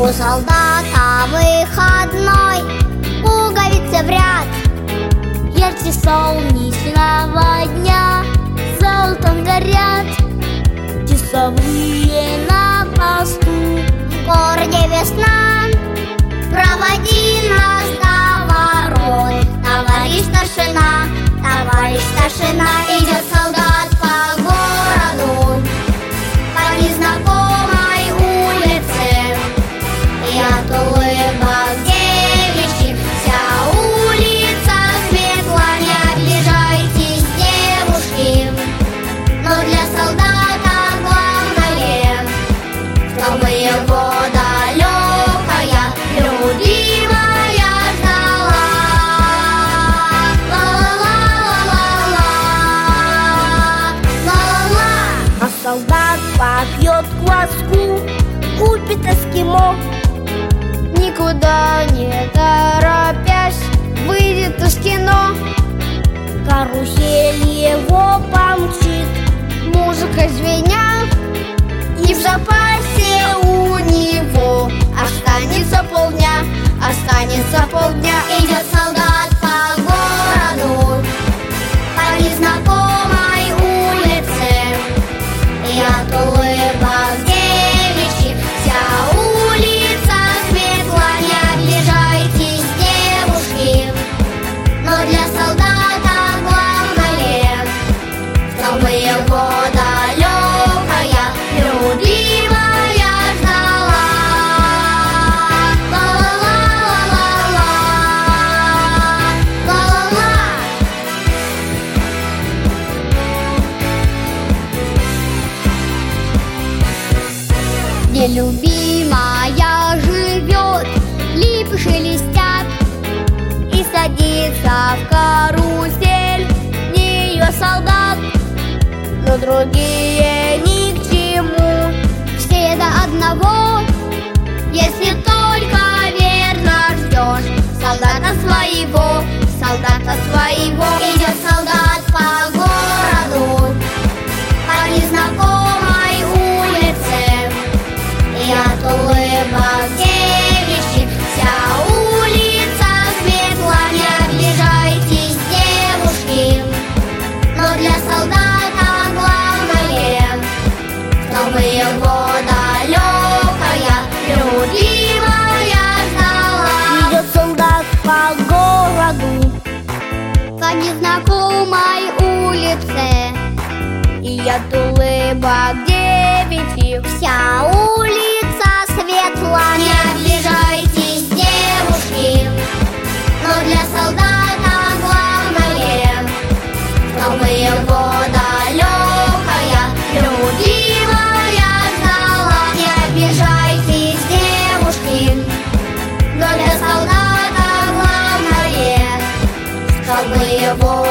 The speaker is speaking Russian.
У солдата выходной, пуговицы в ряд, ярче солнечного дня золотом горят. Часовые на посту, в городе весна, проводи нас до ворот, товарищ старшина. Товарищ старшина, идет солдат по городу, по незнакомой улице, и от улыбок девичьих вся улица светла. Не обижайтесь, девушки, но для солдата главное, чтобы его далекая любимая ждала. А солдат попьет кваску, купит эскимо, никуда не торопясь выйдет из кино. Карусель его помчит, музыка звеня, и в запасе у него останется полдня. Останется полдня. Идет солдат по городу, по незнакомой улице, и от улыбок девичьих вся улица светла. Не обижайтесь, девушки, но для солдата главное, чтобы его далекая любимая ждала. Где любимая живет, липы шелестят, и садится в карусель в нее солдат. Но другие ни к чему, все до одного, если только верно ждешь солдата своего. Солдата своего. Идет солдат по городу, по незнакомой улице, и от улыбок девичьих вся улица светла. Не обижайтесь, девушки, но для солдата главное, чтобы его далекая любимая ждала. Идет солдат по городу, по незнакомой улице, и от улыбок девичьих вся улица светла. Не обижайтесь, девушки, но для солдата главное, чтобы его далекая любимая ждала. Не обижайтесь, девушки, но для солдата главное, чтобы его